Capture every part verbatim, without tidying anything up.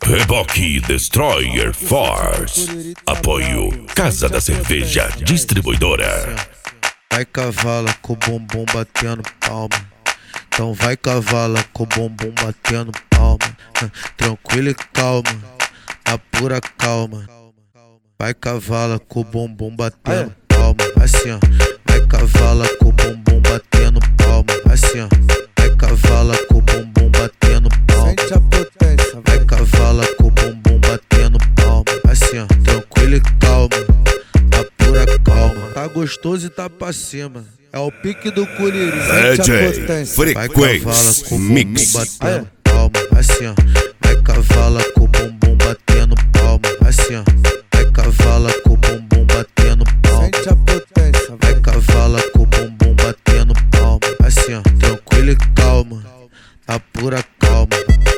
Reboque Destroyer Force. Apoio Casa da Cerveja Distribuidora. Vai cavala com o bumbum batendo palma. Então vai cavala com o bumbum batendo palma. Tranquilo e calma, na pura calma. Vai cavala com o bumbum batendo palma. Assim ó, vai cavala com o bumbum batendo palma. Assim ó, vai cavala com o bumbum batendo palma. Sente a potência, vai cavala com o bumbum batendo palma. Assim ó, tranquilo e calma, na pura calma. Tá gostoso e tá pra cima. É o pique do Curirim. D J Frequência Mix. Batendo palma, assim ó, vai cavala com o bumbum batendo palma. Assim ó, vai cavala com o bumbum batendo palma. Sente a potência, vai cavala com o bumbum batendo palma. Assim ó, tranquilo e calma, na pura calma.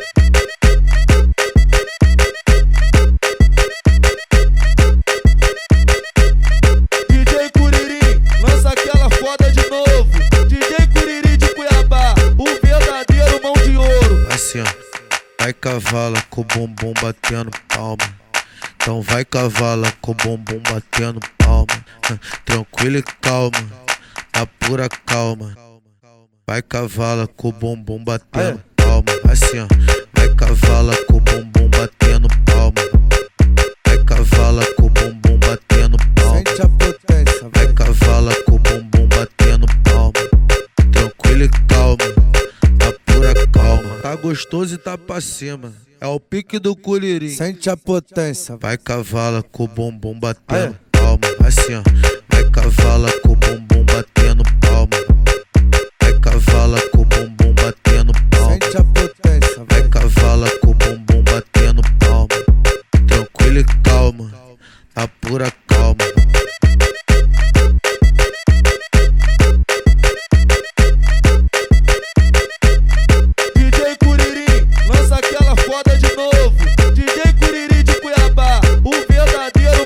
D J Curirim, lança aquela foda de novo. D J Curirim de Cuiabá, o verdadeiro mão de ouro. Assim ó, vai cavala com o bumbum batendo palma. Então vai cavala com o bumbum batendo palma. Tranquilo e calma, na pura calma. Vai cavala com o bumbum batendo palma. Assim ó, vai cavala com o bumbum batendo palma. Vai cavala com o bumbum batendo palma. Sente a potência, vai cavala com o bumbum batendo palma. Tranquilo e calma, na pura calma. Tá gostoso e tá pra cima. É o pique do Curirim. Sente a potência, vai cavala com o bumbum batendo palma. Assim ó, vai cavala com o bumbum batendo palma. Vai cavala com o bumbum batendo palma. Sente a potência, vai cavala com o bumbum batendo palma. Tranquilo e calma, na pura calma.